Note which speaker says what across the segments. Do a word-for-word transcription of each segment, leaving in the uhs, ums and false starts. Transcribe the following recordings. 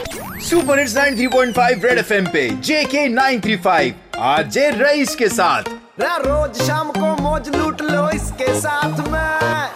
Speaker 1: Super hits ninety three point five Red FM पे JK nine three five आज जे rice के साथ।
Speaker 2: रोज शाम को मौज लूट लो इसके साथ में।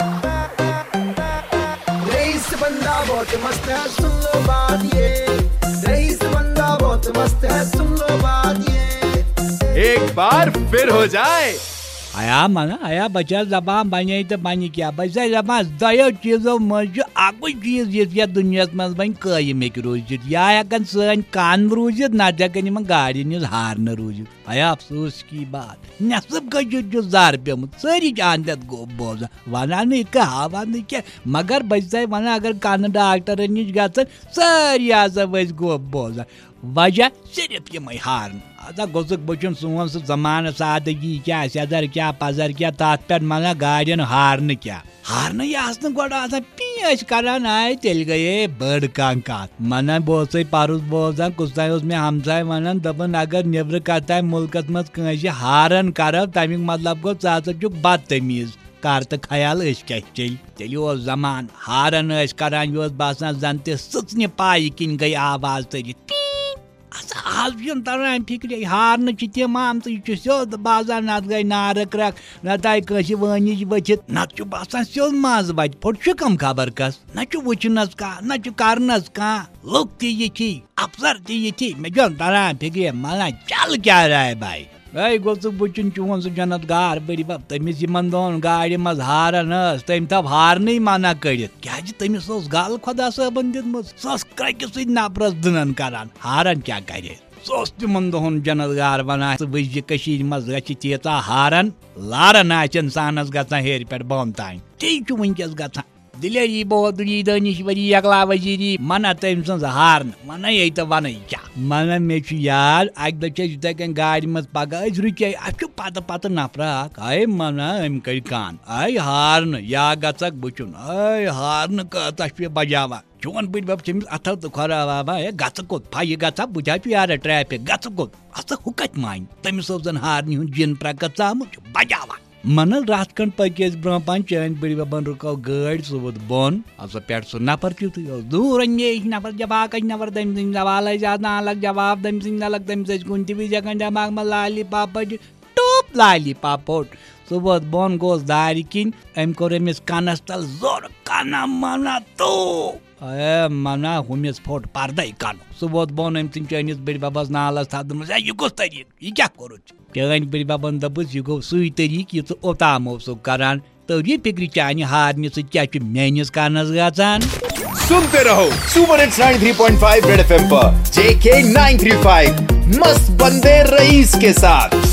Speaker 2: रईस बंदा बहुत मस्त है, सुन लो बात ये। रईस बंदा बहुत मस्त है, सुन लो बात ये।
Speaker 1: एक बार फिर हो जाए
Speaker 3: आया मना आया बचा जबान बने तो बनी क्या बचा जबान दयो चीजों मज अकु चीज ये दुनिया मज बन कायम हेक रोजित या हेकन सन कान रोजित ना हेकन यमन गाड़ी निज हारन रोजित। आया अफसोस की बात नसब गजु जार पेमुत सारी जानत गो बोजा वनान इक हावन क्या मगर बचा वना अगर कान डॉक्टर निज गसन सारी आजा बस गो बोजा वजह सिर्फ ये हारन। अदा गोसुक बचुन सोन सह जमान सादगी क्या सदर क्या पजर क्या तथ पे मना गाड़ियन हारन क्या हारन यह गोड़ पीस करान आय तेल गए बड़ कत मना बहुत पर्स बोजान कुछ मे हमसाय वन दपन अगर नबर कत मुल्कस मज कंस हारन करब तमिक मतलब गो च बदतमीज कर तो ख्याल क्या चल तेल जमान हारन करान यह बसान जन तचन पाई किन गई आवाज तरित आज तरान फिक्र हारन तम आम तो सोद बाजार नत गई नार क्रक नत आई कस वनिज वचित नत बसान सोद मज वत फोट कम खबर कस न वचनस कह न करनस कह लुक ती अफसर ती मे तरान फिक्र मना चल क्या राय भाई ऐ गोसुक बुचुन चोन सह जनत गार बड़ी बब तमिस यमन दोन गाड़ी मज हारन तम तब हारन मना करित क्या तमिस गल खुदा सबन दित सस क्रकि सत नफरस दनन करान हारन क्या करे सोस तिमन दोहन जनत गार वन वज कशीर मज गि तीता हारन लारन आच इंसानस गसान हेर पे बन तान ती वनकस गसान दिलेरी बहादुरी दानिश्वरी अगला वजीरी मना तम सज हारन मन ये तो वन क्या मन मे याद अक दह यथे कन गाड़ी मज पगह रुके अ पत पत नफर अय मना अम कर कान अय हारन या गक बुचुन अय हारन कत पे बजावा चोन बड़ बब चमिस अथो तो खरा गच कोत फै गचा बुझा यार ट्रैफिक गच कोत अस हु कत मान तमिस जन हारन हूँ जिन प्रकट आमुत बजावा मन रात खंड पकस ब्रो पान चान बड़ी बबन रुको गाड़ी सह वोत बोन अब पे सह नफर तुत दूर अे नफर जवाब नफर तम दिन सवाल अलग जवाब तम दिन अलग तम कुन तज दिमाग में लाली पाप टूप लाली पापोट सह वोत बोन गोस दार किन अम कोर अमिस कनस तल जोर कना मना तो ए मना हुमिस फोट पर्दे कन सह वोत बोन अम तम चनिस बड़ बबस नालस थद यह कस तरीक यह क्या कोर चान बड़ बबन दपस यह गो सही तरीक यह ओताम ओसुक करान तरी फिक्र चान हारने सह मेनिस कानस गसान।
Speaker 1: सुनते रहो super hits ninety three point five Red FM पर जेके नाइन थ्री फाइव मस्त बंदे रईस के साथ।